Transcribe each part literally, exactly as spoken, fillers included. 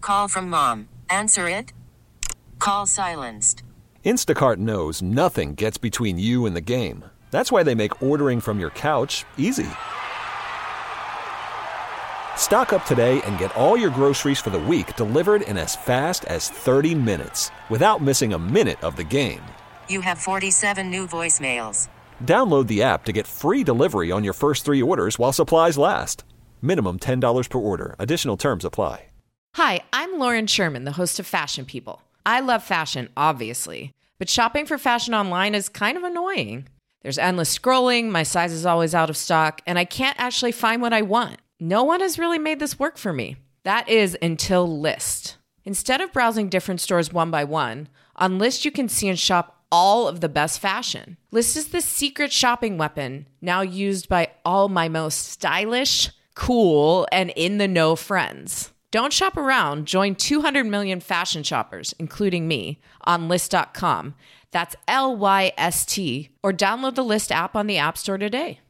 Call from mom. Answer it. Call silenced. Instacart knows nothing gets between you and the game. That's why they make ordering from your couch easy. Stock up today and get all your groceries for the week delivered in as fast as thirty minutes without missing a minute of the game. You have forty-seven new voicemails. Download the app to get free delivery on your first three orders while supplies last. Minimum ten dollars per order. Additional terms apply. Hi, I'm Lauren Sherman, the host of Fashion People. I love fashion, obviously, but shopping for fashion online is kind of annoying. There's endless scrolling, my size is always out of stock, and I can't actually find what I want. No one has really made this work for me. That is until Lyst. Instead of browsing different stores one by one, on Lyst you can see and shop all of the best fashion. Lyst is the secret shopping weapon now used by all my most stylish, cool, and in-the-know friends. Don't shop around. Join two hundred million fashion shoppers, including me, on Lyst dot com. That's L Y S T. Or download the Lyst app on the App Store today.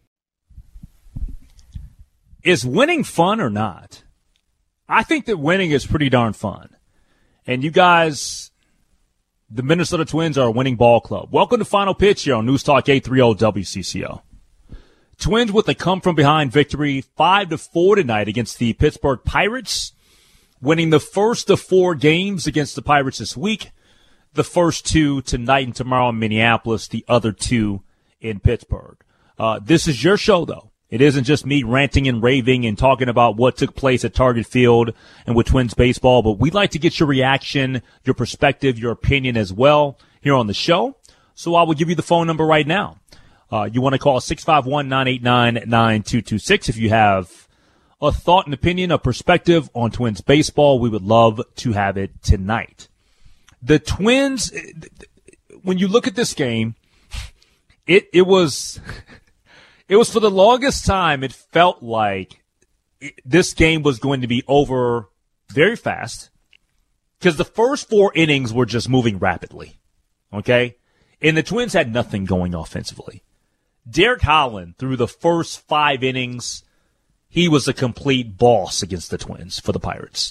Is winning fun or not? I think that winning is pretty darn fun. And you guys, the Minnesota Twins are a winning ball club. Welcome to Final Pitch here on News Talk eight thirty W C C O. Twins with a come-from-behind victory, five to four tonight against the Pittsburgh Pirates, winning the first of four games against the Pirates this week. The first two tonight and tomorrow in Minneapolis, the other two in Pittsburgh. Uh, this is your show, though. It isn't just me ranting and raving and talking about what took place at Target Field and with Twins baseball, but we'd like to get your reaction, your perspective, your opinion as well here on the show. So I will give you the phone number right now. Uh, you want to call six five one, nine eight nine, nine two two six if you have a thought and opinion, a perspective on Twins baseball. We would love to have it tonight. The Twins, when you look at this game, it, it was, it was for the longest time, it felt like it, this game was going to be over very fast because the first four innings were just moving rapidly. Okay. And the Twins had nothing going offensively. Derek Holland, through the first five innings, he was a complete boss against the Twins for the Pirates.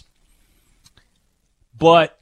But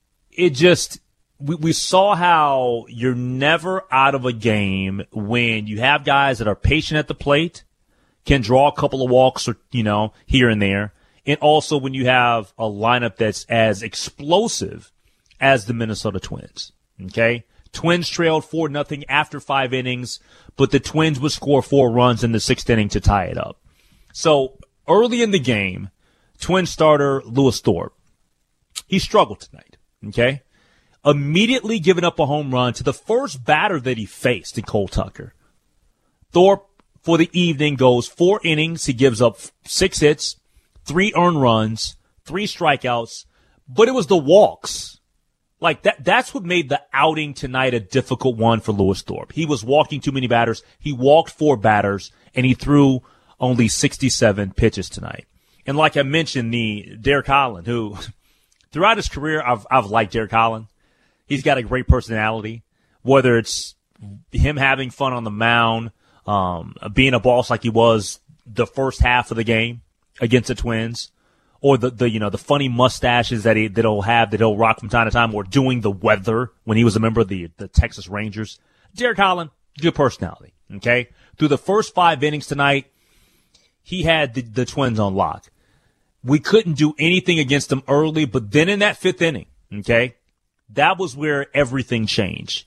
it just, we, we saw how you're never out of a game when you have guys that are patient at the plate, can draw a couple of walks or, you know, here and there. And also when you have a lineup that's as explosive as the Minnesota Twins. Okay? Twins trailed four nothing after five innings, but the Twins would score four runs in the sixth inning to tie it up. So early in the game, Twin starter Lewis Thorpe, he struggled tonight, okay? Immediately giving up a home run to the first batter that he faced in Cole Tucker. Thorpe, for the evening, goes four innings. He gives up six hits, three earned runs, three strikeouts, but it was the walks. Like, that, that's what made the outing tonight a difficult one for Lewis Thorpe. He was walking too many batters. He walked four batters, and he threw only sixty-seven pitches tonight. And like I mentioned, the Derek Holland, who throughout his career, I've, I've liked Derek Holland. He's got a great personality, whether it's him having fun on the mound, um, being a boss like he was the first half of the game against the Twins, or the, the you know, the funny mustaches that, he, that he'll have, that he'll rock from time to time, or doing the weather when he was a member of the, the Texas Rangers. Derek Holland, good personality, okay? Through the first five innings tonight, he had the, the Twins on lock. We couldn't do anything against them early, but then in that fifth inning, okay, that was where everything changed.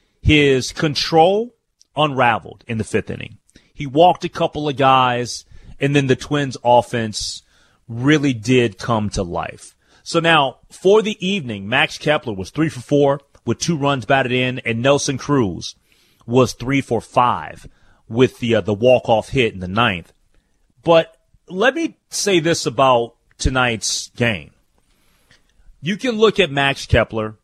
His control unraveled in the fifth inning. He walked a couple of guys, and then the Twins' offense really did come to life. So now, for the evening, Max Kepler was three for four with two runs batted in, and Nelson Cruz was three for five with the uh, the walk-off hit in the ninth. But let me say this about tonight's game. You can look at Max Kepler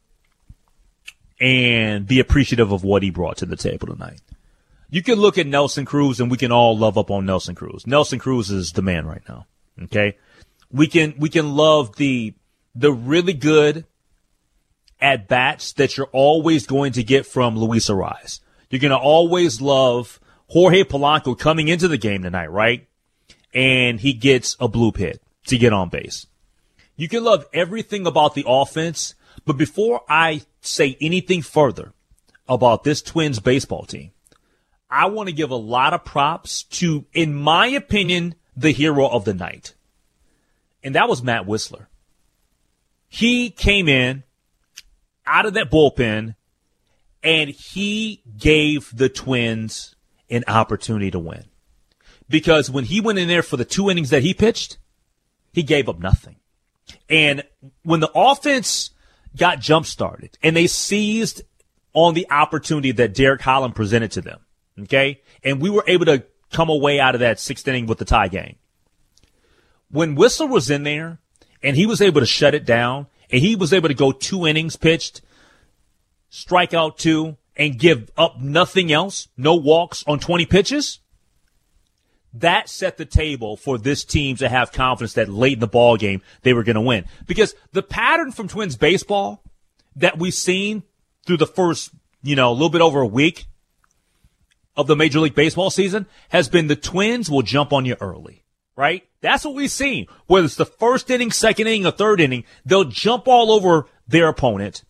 and be appreciative of what he brought to the table tonight. You can look at Nelson Cruz, and we can all love up on Nelson Cruz. Nelson Cruz is the man right now. Okay? We can we can love the the really good at-bats that you're always going to get from Luis Arraez. You're going to always love Jorge Polanco coming into the game tonight, right? And he gets a bloop hit to get on base. You can love everything about the offense, but before I say anything further about this Twins baseball team, I want to give a lot of props to, in my opinion, the hero of the night. And that was Matt Wisler. He came in out of that bullpen, and he gave the Twins an opportunity to win. Because when he went in there for the two innings that he pitched, he gave up nothing. And when the offense got jump-started and they seized on the opportunity that Derek Holland presented to them, okay, and we were able to come away out of that sixth inning with the tie game. When Wisler was in there and he was able to shut it down and he was able to go two innings pitched, strike out two, and give up nothing else, no walks on twenty pitches, that set the table for this team to have confidence that late in the ball game they were going to win. Because the pattern from Twins baseball that we've seen through the first, you know, a little bit over a week of the Major League Baseball season has been the Twins will jump on you early, right? That's what we've seen. Whether it's the first inning, second inning, or third inning, they'll jump all over their opponent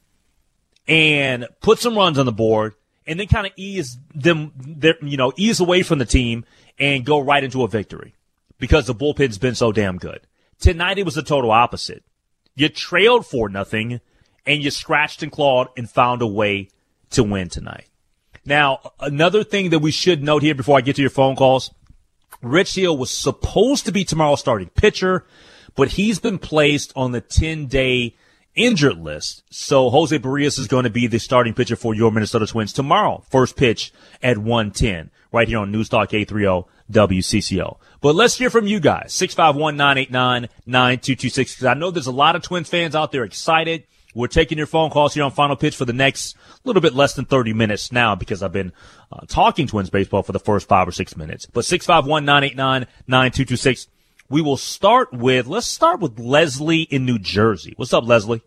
and put some runs on the board and then kind of ease them, their, you know, ease away from the team and go right into a victory because the bullpen's been so damn good. Tonight it was the total opposite. You trailed for nothing and you scratched and clawed and found a way to win tonight. Now, another thing that we should note here before I get to your phone calls, Rich Hill was supposed to be tomorrow's starting pitcher, but he's been placed on the ten-day injured list. So Jose Barrios is going to be the starting pitcher for your Minnesota Twins tomorrow. First pitch at one ten, right here on Newstalk eight thirty W C C O. But let's hear from you guys. six five one, nine eight nine, nine two two six. Because I know there's a lot of Twins fans out there excited. We're taking your phone calls here on Final Pitch for the next little bit less than thirty minutes now because I've been uh, talking Twins baseball for the first five or six minutes. But six five one, nine eight nine, nine two two six. We will start with, let's start with Leslie in New Jersey. What's up, Leslie?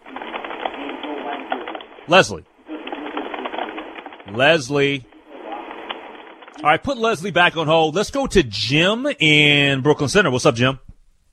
Leslie. Leslie. All right, put Leslie back on hold. Let's go to Jim in Brooklyn Center. What's up, Jim?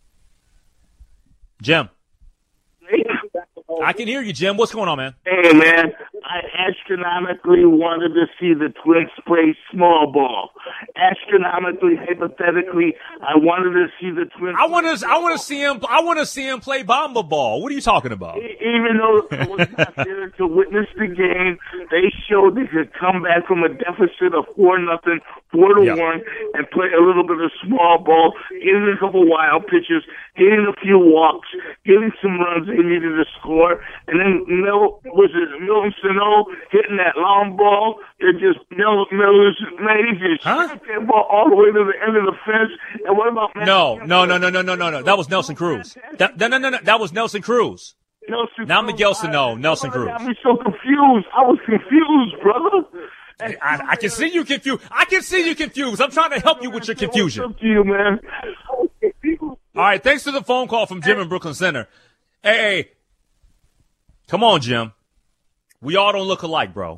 Jim. I can hear you, Jim. What's going on, man? Hey, man. I astronomically wanted to see the Twins play small ball. Astronomically, hypothetically, I wanted to see the Twins. I want to. I want to see him. I want to see him play Bomba Ball. What are you talking about? Even though I was not there to witness the game, they showed they could come back from a deficit of four nothing, four to yeah. one, and play a little bit of small ball, getting a couple wild pitches, getting a few walks, getting some runs they needed to score, and then Mil was it Milton Sano hitting that long ball. They're just Mil Miller's man, he just huh? shot that ball all the way to the end of the fence. And what about no, no, no, no, no, no, no, no? That was Nelson Cruz. That, no, no, no, no. That was Nelson Cruz. Nelson Now Cruz. Miguel Sano, Nelson Cruz. Got me so confused. I was confused, brother. I, I can see you confused. I can see you confused. I'm trying to help you with your confusion. What's up to you, man? All right, thanks for the phone call from Jim in Brooklyn Center. Hey, hey, come on, Jim. We all don't look alike, bro.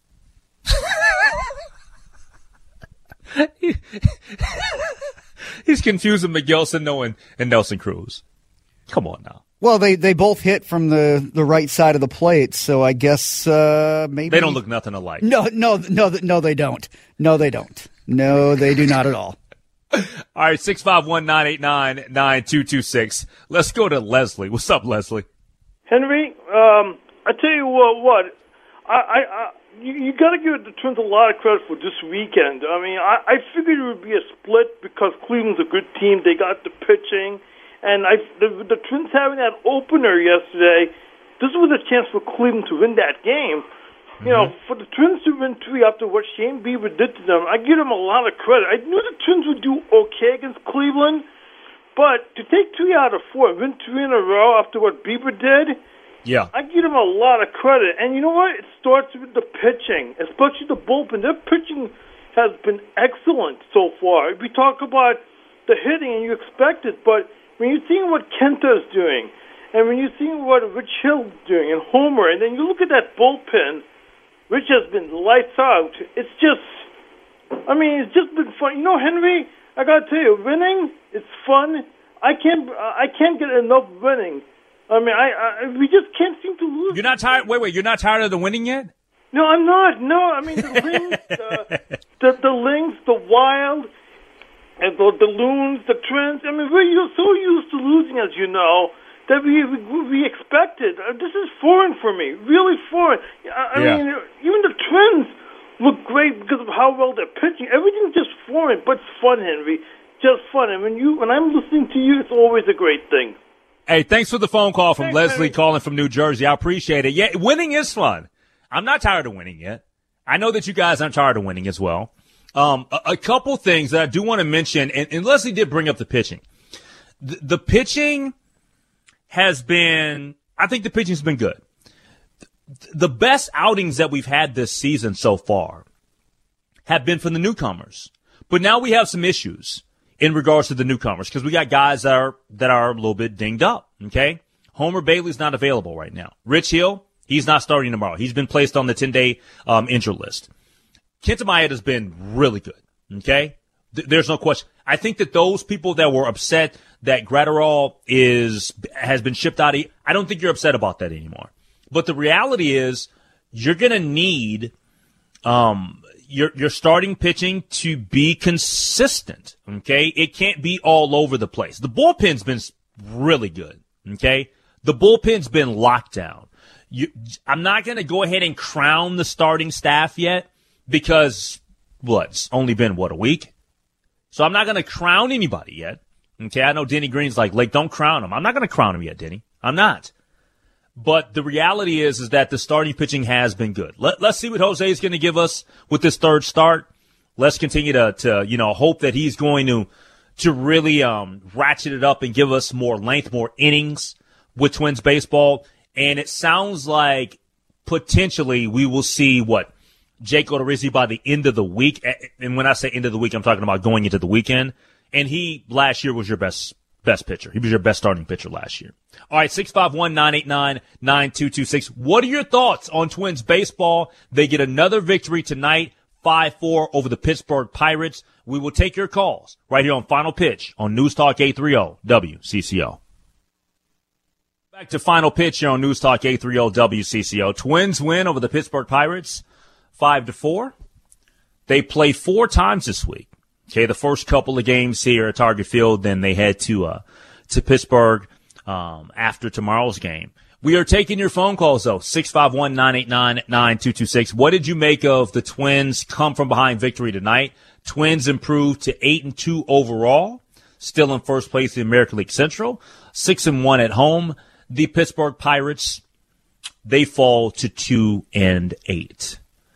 He's confusing Miguel Sano and, and Nelson Cruz. Come on now. Well, they, they both hit from the, the right side of the plate, so I guess uh, maybe they don't look nothing alike. No, no, no, no, they don't. No, they don't. No, they do not at all. All right, six five one, nine eight nine, nine two two six. Let's go to Leslie. What's up, Leslie? Henry, um, I tell you what, what I, I, I you, you got to give the Twins a lot of credit for this weekend. I mean, I, I figured it would be a split because Cleveland's a good team. They got the pitching. And I, the, the Twins having that opener yesterday, this was a chance for Cleveland to win that game. Mm-hmm. You know, for the Twins to win three after what Shane Bieber did to them, I give them a lot of credit. I knew the Twins would do okay against Cleveland, but to take three out of four, win three in a row after what Bieber did, yeah, I give them a lot of credit. And you know what? It starts with the pitching, especially the bullpen. Their pitching has been excellent so far. We talk about the hitting, and you expect it, but when you're seeing what Kenta is doing, and when you're seeing what Rich Hill is doing, and Homer, and then you look at that bullpen, Rich has been lights out. It's just, I mean, it's just been fun. You know, Henry, I got to tell you, winning, it's fun. I can't I can't get enough winning. I mean, I, I we just can't seem to lose. You're not tired. Wait, wait. You're not tired of the winning yet? No, I'm not. No, I mean the Lynx, the, the the Lynx, the Wild, and the the Loons, the Twins. I mean, we're so used to losing, as you know, that we we, we expected. Uh, this is foreign for me, really foreign. I, I yeah. mean, even the Twins look great because of how well they're pitching. Everything's just foreign, but it's fun, Henry. Just fun. And when you when I'm listening to you, it's always a great thing. Hey, thanks for the phone call from Thanks, Leslie Henry. calling from New Jersey. I appreciate it. Yeah, winning is fun. I'm not tired of winning yet. I know that you guys aren't tired of winning as well. Um, a, a couple things that I do want to mention, and, and Leslie did bring up the pitching. The, the pitching has been, I think the pitching's been good. The best outings that we've had this season so far have been from the newcomers. But now we have some issues in regards to the newcomers because we got guys that are that are a little bit dinged up, okay? Homer Bailey's not available right now. Rich Hill, he's not starting tomorrow. He's been placed on the ten-day um, injured list. Kenta Maeda has been really good, okay? Th- there's no question. I think that those people that were upset that Gratterall is has been shipped out, of, I don't think you're upset about that anymore. But the reality is you're going to need um, your your starting pitching to be consistent, okay? It can't be all over the place. The bullpen's been really good, okay? The bullpen's been locked down. You, I'm not going to go ahead and crown the starting staff yet because, what, it's only been, what, a week? So I'm not going to crown anybody yet, okay? I know Denny Green's like, like, don't crown him. I'm not going to crown him yet, Denny. I'm not. But the reality is, is that the starting pitching has been good. Let, let's see what Jose is going to give us with this third start. Let's continue to, to, you know, hope that he's going to, to really, um, ratchet it up and give us more length, more innings with Twins baseball. And it sounds like potentially we will see what Jake Odorizzi by the end of the week. And when I say end of the week, I'm talking about going into the weekend. And he last year was your best Best pitcher. He was your best starting pitcher last year. All right, six five one, nine eight nine, nine two two six. What are your thoughts on Twins baseball? They get another victory tonight, five four over the Pittsburgh Pirates. We will take your calls right here on Final Pitch on News Talk eight thirty W C C O. Back to Final Pitch here on News Talk eight thirty W C C O. Twins win over the Pittsburgh Pirates, five to four. They play four times this week. Okay, the first couple of games here at Target Field, then they head to uh to Pittsburgh um after tomorrow's game. We are taking your phone calls, though, six five one, nine eight nine, nine two two six. What did you make of the Twins' come-from-behind victory tonight? Twins improved to eight and two overall, still in first place in the American League Central, six and one at home. The Pittsburgh Pirates, they fall to two and eight.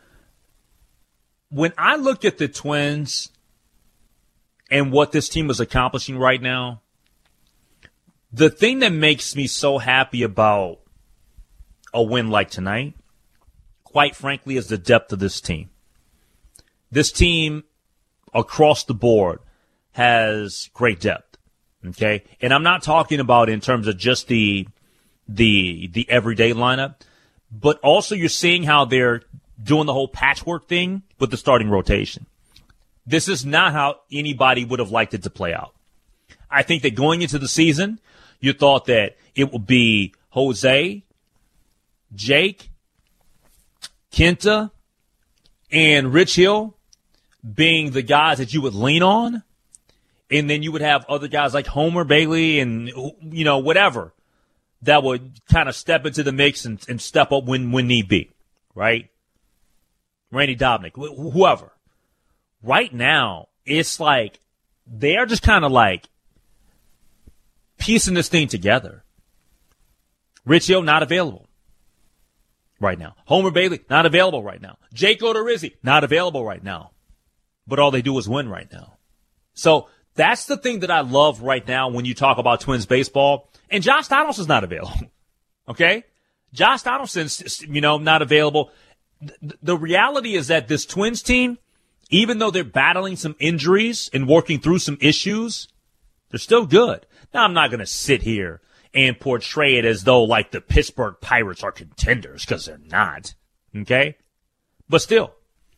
When I look at the Twins and what this team is accomplishing right now, the thing that makes me so happy about a win like tonight, quite frankly, is the depth of this team. This team, across the board, has great depth, okay? And I'm not talking about in terms of just the the the everyday lineup, but also you're seeing how they're doing the whole patchwork thing with the starting rotation. This is not how anybody would have liked it to play out. I think that going into the season, you thought that it would be Jose, Jake, Kenta, and Rich Hill being the guys that you would lean on. And then you would have other guys like Homer Bailey and, you know, whatever that would kind of step into the mix and, and step up when, when need be, right? Randy Dobnak, wh- whoever. Right now, it's like they are just kind of like piecing this thing together. Rich Hill, not available right now. Homer Bailey, not available right now. Jake Odorizzi, not available right now. But all they do is win right now. So that's the thing that I love right now when you talk about Twins baseball. And Josh Donaldson's not available. Okay? Josh Donaldson's, you know, not available. The, the reality is that this Twins team, even though they're battling some injuries and working through some issues, they're still good. Now, I'm not going to sit here and portray it as though, like, the Pittsburgh Pirates are contenders, because they're not. Okay? But still,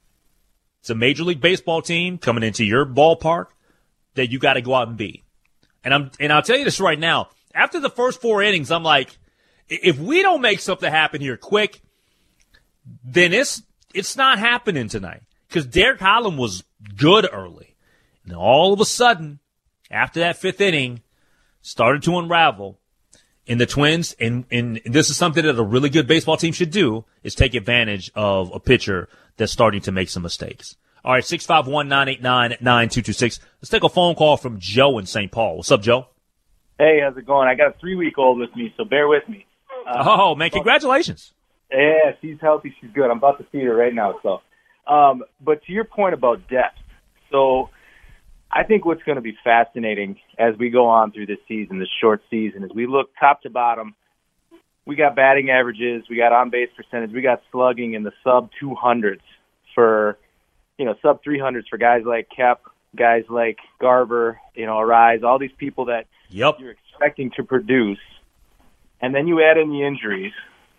it's a Major League Baseball team coming into your ballpark that you got to go out and beat. And I'm and I'll tell you this right now. After the first four innings, I'm like, if we don't make something happen here quick, then it's it's not happening tonight. Because Derek Holland was good early. And all of a sudden, after that fifth inning, started to unravel. And the Twins, and, and this is something that a really good baseball team should do, is take advantage of a pitcher that's starting to make some mistakes. All right, six five one, nine eight nine, nine two two six. Let's take a phone call from Joe in Saint Paul. What's up, Joe? Hey, how's it going? I got a three-week-old with me, so bear with me. Uh, oh, man, congratulations. Yeah, she's healthy. She's good. I'm about to feed her right now. So, um, but to your point about depth, so I think what's going to be fascinating as we go on through this season, this short season, is we look top to bottom. We got batting averages, we got on-base percentage, we got slugging in the sub two hundreds for, you know, sub three hundreds for guys like Kep, guys like Garver, you know, Arise, all these people that yep. you're expecting to produce. And then you add in the injuries,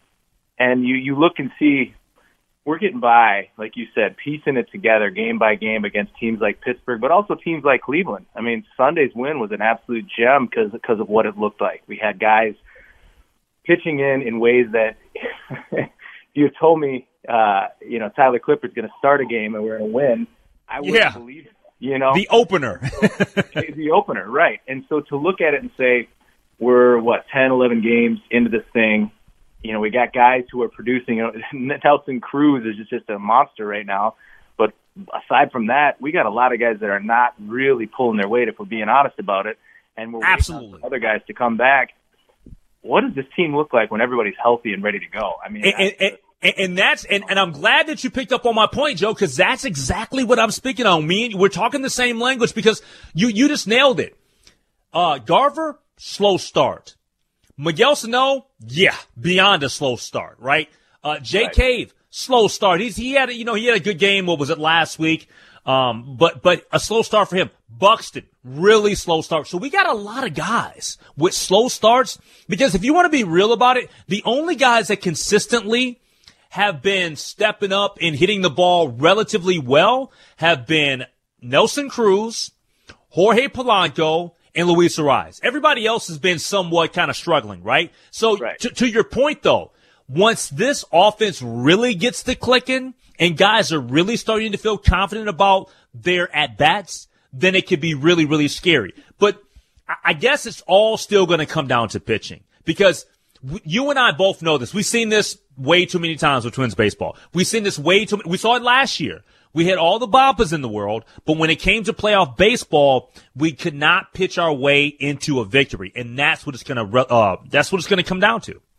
and you, you look and see we're getting by, like you said, piecing it together game by game against teams like Pittsburgh, but also teams like Cleveland. I mean, Sunday's win was an absolute gem because because of what it looked like. We had guys pitching in in ways that if you had told me, uh, you know, Tyler Clippard's going to start a game and we're going to win, I wouldn't yeah. believe it. You know, the opener, the opener, right? And so to look at it and say we're what ten, eleven games into this thing. You know, we got guys who are producing. You know, Nelson Cruz is just, just a monster right now. But aside from that, we got a lot of guys that are not really pulling their weight, if we're being honest about it. And we're Absolutely. waiting on other guys to come back. What does this team look like when everybody's healthy and ready to go? I mean, and, and, and, and that's and, and I'm glad that you picked up on my point, Joe, because that's exactly what I'm speaking on. Me and we're talking the same language because you you just nailed it. Uh, Garver, slow start. Miguel Sano, yeah, beyond a slow start, right? Uh, Jay right. Cave, slow start. He's, he had, a, you know, he had a good game. What was it last week? Um, but, but a slow start for him. Buxton, really slow start. So we got a lot of guys with slow starts because if you want to be real about it, the only guys that consistently have been stepping up and hitting the ball relatively well have been Nelson Cruz, Jorge Polanco, and Luis Arise. Everybody else has been somewhat kind of struggling, right? So right. To, to your point, though, once this offense really gets to clicking and guys are really starting to feel confident about their at-bats, then it could be really, really scary. But I guess it's all still going to come down to pitching because you and I both know this. We've seen this way too many times with Twins baseball. We've seen this way too many. We saw it last year. We had all the boppers in the world, but when it came to playoff baseball, we could not pitch our way into a victory, and that's what it's going to uh, that's what it's going to come down to.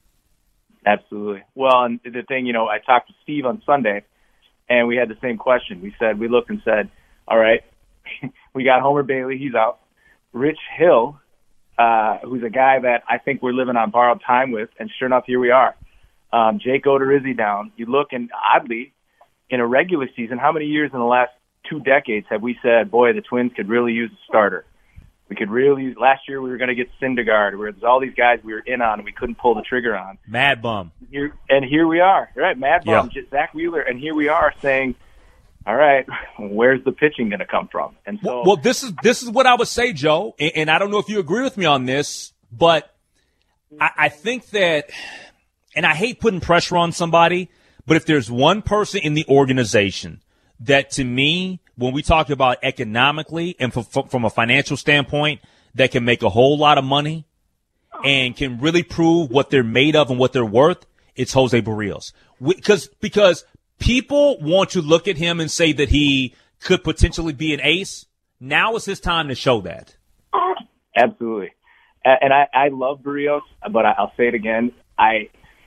Absolutely. Well, and the thing, you know, I talked to Steve on Sunday, and we had the same question. We said we looked and said, all right, we got Homer Bailey, he's out. Rich Hill, uh, who's a guy that I think we're living on borrowed time with, and sure enough, here we are. Um, Jake Odorizzi down. You look, and oddly, in a regular season, how many years in the last two decades have we said, boy, the Twins could really use a starter? We could really, last year we were going to get Syndergaard, where there's all these guys we were in on and we couldn't pull the trigger on. Mad Bum. Here, and here we are, right? Mad Bum, yeah. Zach Wheeler, and here we are saying, all right, where's the pitching going to come from? And so, well, well, this is this is what I would say, Joe, and, and I don't know if you agree with me on this, but I, I think that, and I hate putting pressure on somebody, but if there's one person in the organization that, to me, when we talk about economically and from, from a financial standpoint, that can make a whole lot of money and can really prove what they're made of and what they're worth, it's Jose Barrios. Because because people want to look at him and say that he could potentially be an ace. Now is his time to show that. Absolutely. And I, I love Barrios, but I'll say it again. I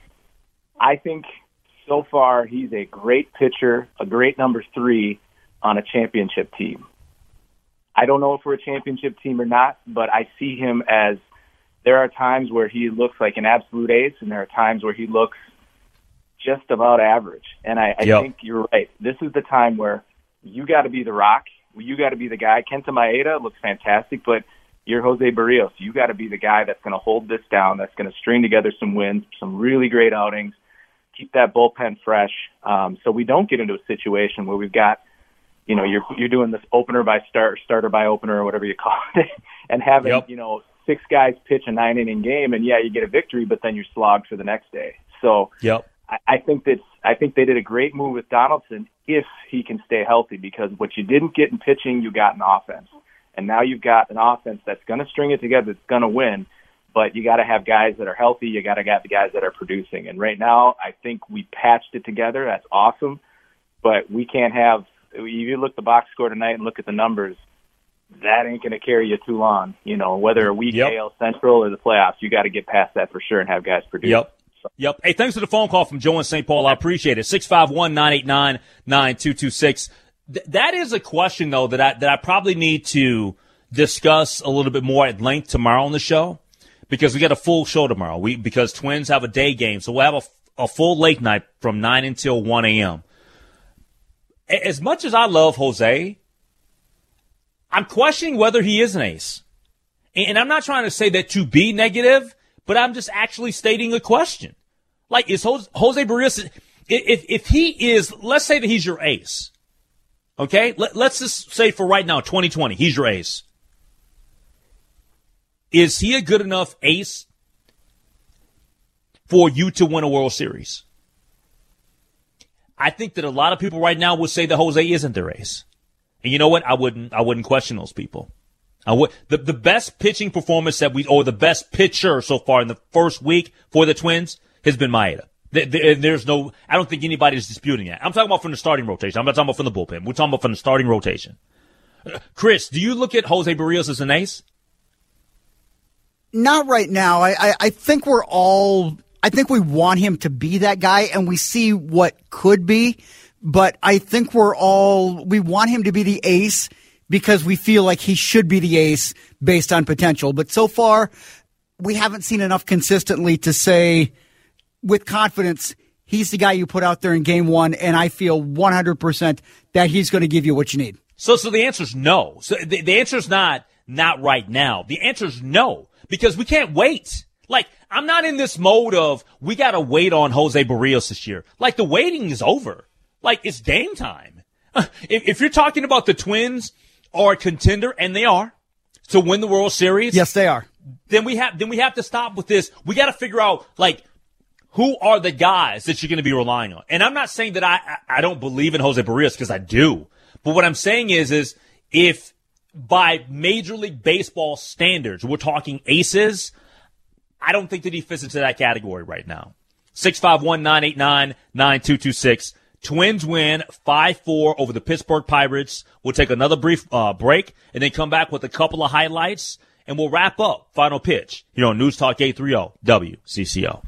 I think – so far, he's a great pitcher, a great number three on a championship team. I don't know if we're a championship team or not, but I see him as there are times where he looks like an absolute ace, and there are times where he looks just about average. And I, I yep. think you're right. This is the time where you got to be the rock. You got to be the guy. Kenta Maeda looks fantastic, but you're Jose Barrios. You got to be the guy that's going to hold this down, that's going to string together some wins, some really great outings, keep that bullpen fresh, um, so we don't get into a situation where we've got you know, you're you're doing this opener by start, starter by opener, or whatever you call it, and having yep. you know six guys pitch a nine inning game, and yeah, you get a victory, but then you're slogged for the next day. So yep. I, I think that I think they did a great move with Donaldson if he can stay healthy, because what you didn't get in pitching, you got in offense, and now you've got an offense that's going to string it together, that's going to win. But you got to have guys that are healthy. You got to have the guys that are producing. And right now, I think we patched it together. That's awesome. But we can't have. If you look at the box score tonight and look at the numbers, that ain't going to carry you too long. You know, whether a week yep. A L Central or the playoffs, you got to get past that for sure and have guys produce. Yep. So. Yep. Hey, thanks for the phone call from Joe in Saint Paul. I appreciate it. six five one, nine eight nine, nine two two six. Th- that is a question, though, that I, that I probably need to discuss a little bit more at length tomorrow on the show, because we got a full show tomorrow. We because Twins have a day game, so we'll have a, a full late night from nine until one a.m. As much as I love Jose, I'm questioning whether he is an ace. And I'm not trying to say that to be negative, but I'm just actually stating a question. Like, is Jose, Jose Berríos, if, if he is, let's say that he's your ace, okay? Let, let's just say for right now, twenty twenty, he's your ace. Is he a good enough ace for you to win a World Series? I think that a lot of people right now would say that Jose isn't their ace. And you know what? I wouldn't, I wouldn't question those people. I would, the, the best pitching performance that we, or the best pitcher so far in the first week for the Twins has been Maeda. There, there, there's no, I don't think anybody's disputing that. I'm talking about from the starting rotation. I'm not talking about from the bullpen. We're talking about from the starting rotation. Chris, do you look at Jose Berríos as an ace? Not right now. I, I, I think we're all, I think we want him to be that guy, and we see what could be, but I think we're all, we want him to be the ace because we feel like he should be the ace based on potential. But so far, we haven't seen enough consistently to say with confidence, he's the guy you put out there in game one, and I feel one hundred percent that he's going to give you what you need. So, so the answer is no. So the, the answer is not, not right now. The answer is no, because we can't wait. Like, I'm not in this mode of we got to wait on Jose Berríos this year. Like, the waiting is over. Like, it's game time. If, if you're talking about the Twins are a contender, and they are, to win the World Series. Yes, they are. Then we have, then we have to stop with this. We got to figure out, like, who are the guys that you're going to be relying on? And I'm not saying that I, I don't believe in Jose Berríos, because I do. But what I'm saying is, is if by Major League Baseball standards, we're talking aces, I don't think that he fits into that category right now. six five one, nine eight nine, nine two two six. Twins win five four over the Pittsburgh Pirates. We'll take another brief uh, break and then come back with a couple of highlights, and we'll wrap up Final Pitch here on News Talk eight thirty W C C O.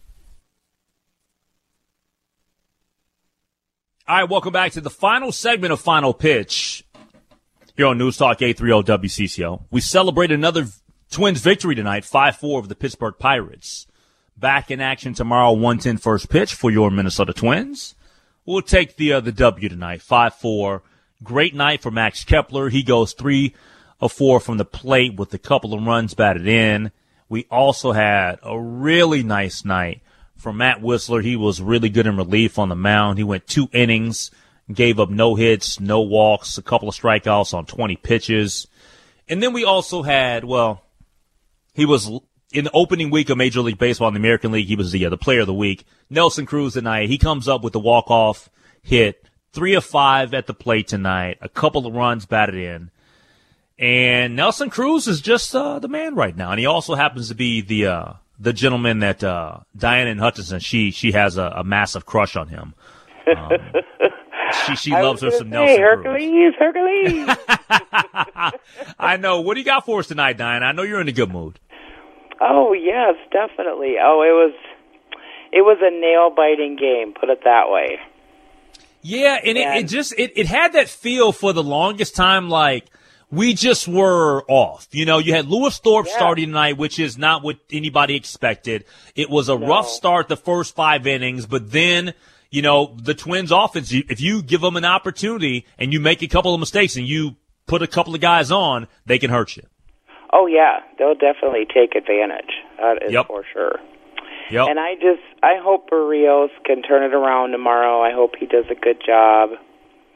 All right, welcome back to the final segment of Final Pitch here on News Talk eight thirty W C C O. We celebrate another Twins victory tonight, five four over the Pittsburgh Pirates. Back in action tomorrow, one ten first pitch for your Minnesota Twins. We'll take the uh, the W tonight, five four. Great night for Max Kepler. He goes three of four from the plate with a couple of runs batted in. We also had a really nice night for Matt Whistler. He was really good in relief on the mound. He went two innings, gave up no hits, no walks, a couple of strikeouts on twenty pitches. And then we also had, well, he was in the opening week of Major League Baseball in the American League. He was the, uh, the player of the week. Nelson Cruz tonight, he comes up with the walk-off hit, three of five at the plate tonight, a couple of runs batted in. And Nelson Cruz is just uh, the man right now. And he also happens to be the uh, the gentleman that uh, Diana and Hutchinson, she she has a, a massive crush on him. Um, she she loves her some Nelson Hercules, Cruz. Hercules. I know. What do you got for us tonight, Diana? I know you're in a good mood. Oh yes, definitely. Oh, it was it was a nail biting game. Put it that way. Yeah, and, and it, it just it, it had that feel for the longest time, like we just were off. You know, you had Lewis Thorpe yeah. starting tonight, which is not what anybody expected. It was a no. rough start the first five innings, but then, you know, the Twins offense, if you give them an opportunity and you make a couple of mistakes and you put a couple of guys on, they can hurt you. Oh, yeah. They'll definitely take advantage. That is yep. for sure. Yep. And I just, I hope Berríos can turn it around tomorrow. I hope he does a good job.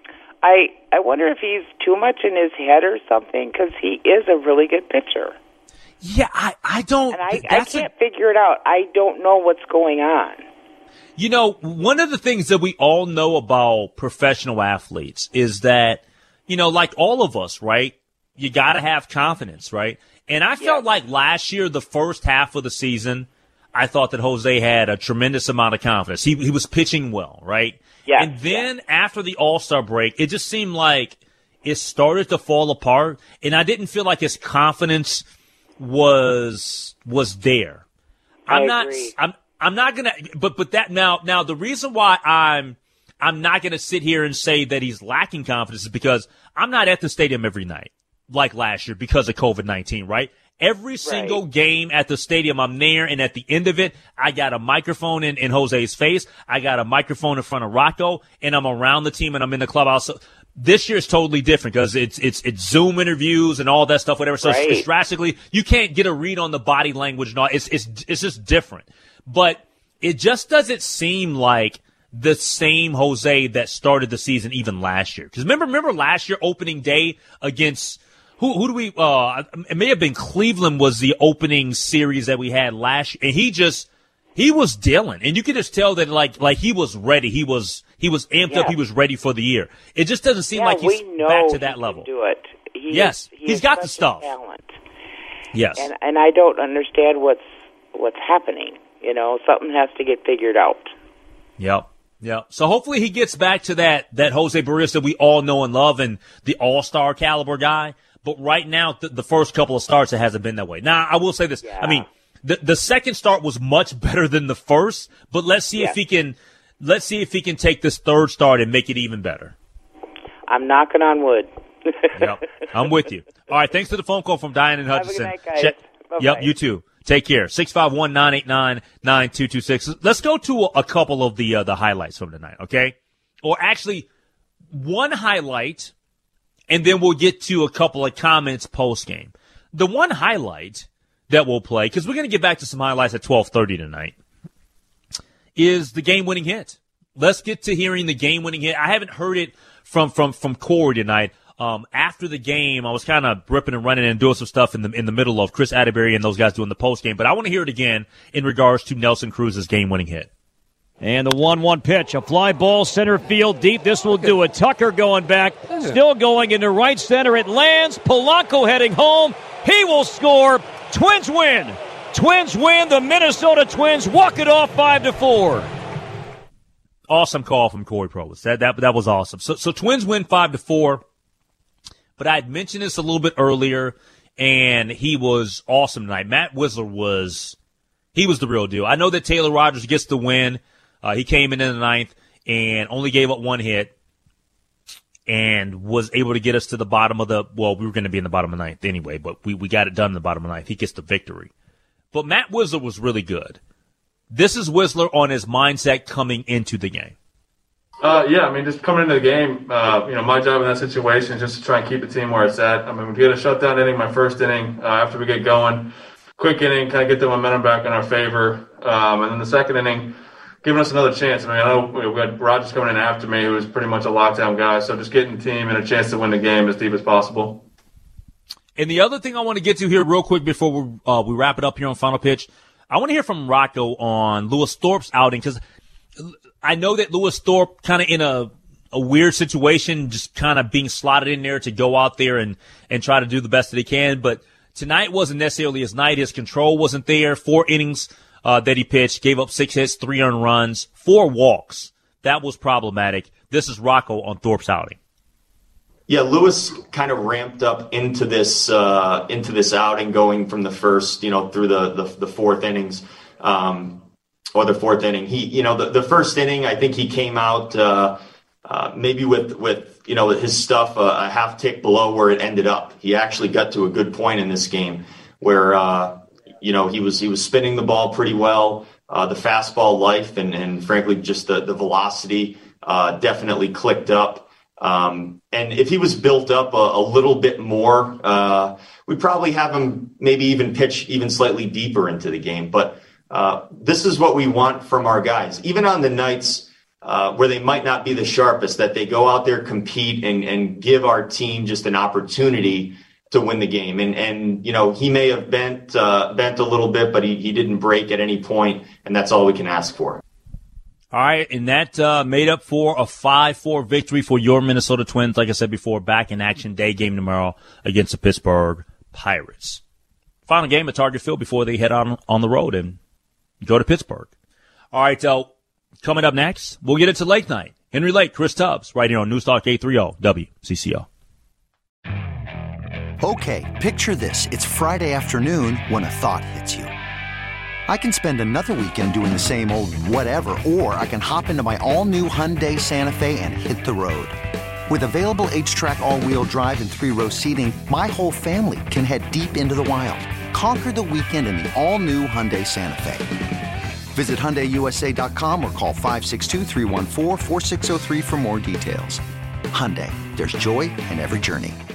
I I wonder if he's too much in his head or something, because he is a really good pitcher. Yeah, I, I don't. And I, I can't a, figure it out. I don't know what's going on. You know, one of the things that we all know about professional athletes is that, you know, like all of us, right? You got to have confidence, right? And I felt yeah. like last year, the first half of the season, I thought that Jose had a tremendous amount of confidence. He he was pitching well, right? Yeah. And then yeah. after the All-Star break, it just seemed like it started to fall apart, and I didn't feel like his confidence was was there. I'm I not agree. I'm I'm not gonna but but that now now the reason why I'm I'm not gonna sit here and say that he's lacking confidence is because I'm not at the stadium every night like last year because of COVID nineteen, right? Every single right. game at the stadium, I'm there, and at the end of it, I got a microphone in, in Jose's face. I got a microphone in front of Rocco, and I'm around the team, and I'm in the clubhouse. So this year is totally different because it's it's it's Zoom interviews and all that stuff, whatever. So right. it's, it's drastically, you can't get a read on the body language and all. It's it's it's just different. But it just doesn't seem like the same Jose that started the season even last year. Because remember, remember last year opening day against. Who, who do we, uh, it may have been Cleveland was the opening series that we had last year. And he just, he was dealing. And you could just tell that like, like he was ready. He was, he was amped yeah. up. He was ready for the year. It just doesn't seem yeah, like he's we know back to that he level. Can do it. He yes. Is, he he's is got the such stuff. a talent. Yes. And, and I don't understand what's, what's happening. You know, something has to get figured out. Yep. Yeah. So hopefully he gets back to that, that Jose Barrios that we all know and love and the all-star caliber guy. But right now, th- the first couple of starts, it hasn't been that way. Now, I will say this. Yeah. I mean, the the second start was much better than the first, but let's see yes. if he can, let's see if he can take this third start and make it even better. I'm knocking on wood. Yep. I'm with you. All right. Thanks for the phone call from Diane and Hutchinson. Have a good night, guys. Check- Bye-bye. Yep. You too. Take care. six five one, nine eight nine, nine two two six. Let's go to a, a couple of the, uh, the highlights from tonight. Okay. Or actually one highlight. And then we'll get to a couple of comments post-game. The one highlight that we'll play, because we're going to get back to some highlights at twelve thirty tonight, is the game-winning hit. Let's get to hearing the game-winning hit. I haven't heard it from from, from Corey tonight. Um, after the game, I was kind of ripping and running and doing some stuff in the in the middle of Chris Atterbury and those guys doing the post-game. But I want to hear it again in regards to Nelson Cruz's game-winning hit. And the one one pitch, a fly ball center field deep. This will do it. Tucker going back, still going into right center. It lands. Polanco heading home. He will score. Twins win. Twins win. The Minnesota Twins walk it off five to four. Awesome call from Corey Probus. That that that was awesome. So so Twins win five to four. But I had mentioned this a little bit earlier, and he was awesome tonight. Matt Wisler was he was the real deal. I know that Taylor Rogers gets the win. Uh, he came in in the ninth and only gave up one hit and was able to get us to the bottom of the, well, we were going to be in the bottom of the ninth anyway, but we, we got it done in the bottom of the ninth. He gets the victory. But Matt Wisler was really good. This is Wisler on his mindset coming into the game. Uh, yeah, I mean, just coming into the game, uh, you know, my job in that situation is just to try and keep the team where it's at. I mean, we get a shutdown inning, my first inning, uh, after we get going. Quick inning, kind of get the momentum back in our favor. Um, and then the second inning, giving us another chance. I mean, I know we had Rogers coming in after me, who was pretty much a lockdown guy, so just getting the team and a chance to win the game as deep as possible. And the other thing I want to get to here real quick before we, uh, we wrap it up here on Final Pitch, I want to hear from Rocco on Lewis Thorpe's outing, because I know that Lewis Thorpe kind of in a, a weird situation, just kind of being slotted in there to go out there and, and try to do the best that he can, but tonight wasn't necessarily his night. His control wasn't there. Four innings Uh, that he pitched, gave up six hits, three earned runs, four walks. That was problematic. This is Rocco on Thorpe's outing. Yeah, Lewis kind of ramped up into this uh, into this outing, going from the first, you know, through the the, the fourth innings, um, or the fourth inning. He, you know, the, the first inning, I think he came out uh, uh, maybe with with you know his stuff uh, a half tick below where it ended up. He actually got to a good point in this game where. Uh, You know, he was he was spinning the ball pretty well. Uh, the fastball life and, and frankly, just the, the velocity uh, definitely clicked up. Um, and if he was built up a, a little bit more, uh, we'd probably have him maybe even pitch even slightly deeper into the game. But uh, this is what we want from our guys. Even on the nights uh, where they might not be the sharpest, that they go out there, compete, and, and give our team just an opportunity to win the game. And, and you know, he may have bent uh, bent a little bit, but he, he didn't break at any point, and that's all we can ask for. All right, and that uh, made up for a five four victory for your Minnesota Twins, like I said before, back in action, day game tomorrow against the Pittsburgh Pirates. Final game at Target Field before they head on on the road and go to Pittsburgh. All right, uh, coming up next, we'll get into Lake Night. Henry Lake, Chris Tubbs, right here on Newstalk eight thirty W C C O. Okay, picture this. It's Friday afternoon when a thought hits you. I can spend another weekend doing the same old whatever, or I can hop into my all-new Hyundai Santa Fe and hit the road. With available H-Track all-wheel drive and three-row seating, my whole family can head deep into the wild. Conquer the weekend in the all-new Hyundai Santa Fe. Visit Hyundai U S A dot com or call five six two, three one four, four six zero three for more details. Hyundai, there's joy in every journey.